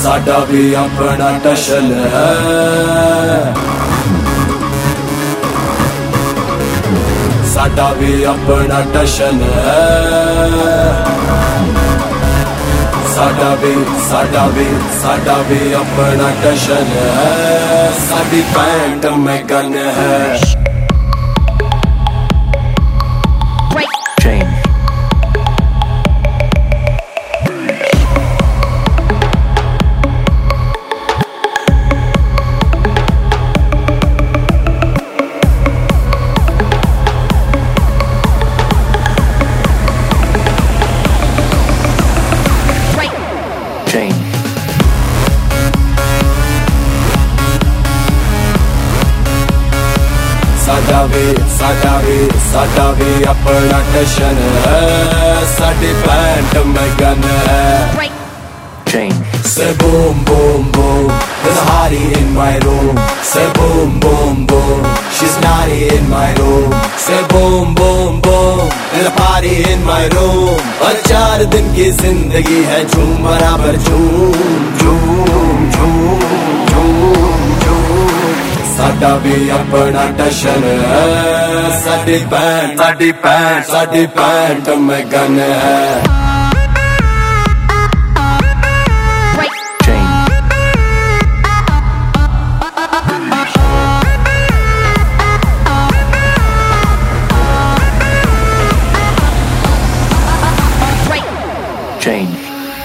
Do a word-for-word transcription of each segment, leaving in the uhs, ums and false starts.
साडा भी अपना टशन है, साडा भी अपना टशन है, साडा भी साडा भी साडा भी अपना टशन है, साडी पैंट में गन है। साडा भी साडा भी साडा भी अपना टशन है, साडी पैंट में गन है। Say boom boom boom, there's a hottie in my room. Say boom boom boom, she's naughty in my room. Say boom boom boom, there's a party in my room. और चार दिन की जिंदगी है झूम बराबर झूम झूम झूम झूम झूम। साडा भी अपना टशन है, साडी पैंट साडी पैंट साडी पैंट में गन है। Change.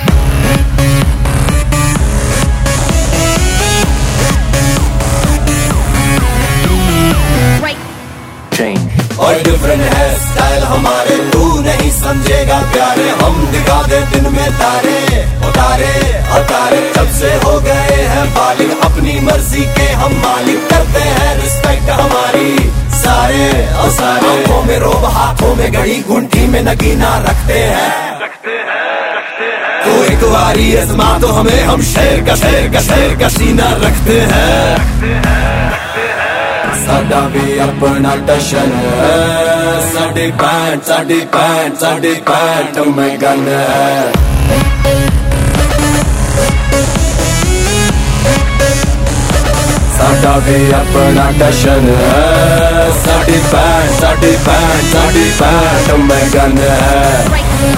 Change. और डिफरेंट है स्टाइल हमारे, तू नहीं समझेगा प्यारे, हम दिखा दे दिन में तारे उतारे उतारे। जब से हो गए हैं बालिग, अपनी मर्जी के हम मालिक, करते हैं रिस्पेक्ट हमारी सारे और सारे। आंखों में रोब हाथों में घड़ी, गुंठी में नगीना रखते हैं तो एक बारी आजमा तो हमें, हम शेर का शेर का शेर का सीना रखते हैं। साडा भी अपना टशन है, साडी पैंट साडी पैंट साडी पैंट में गन है। साडा भी अपना टशन है, साडी पैंट साडी पैंट साडी पैंट में गन है।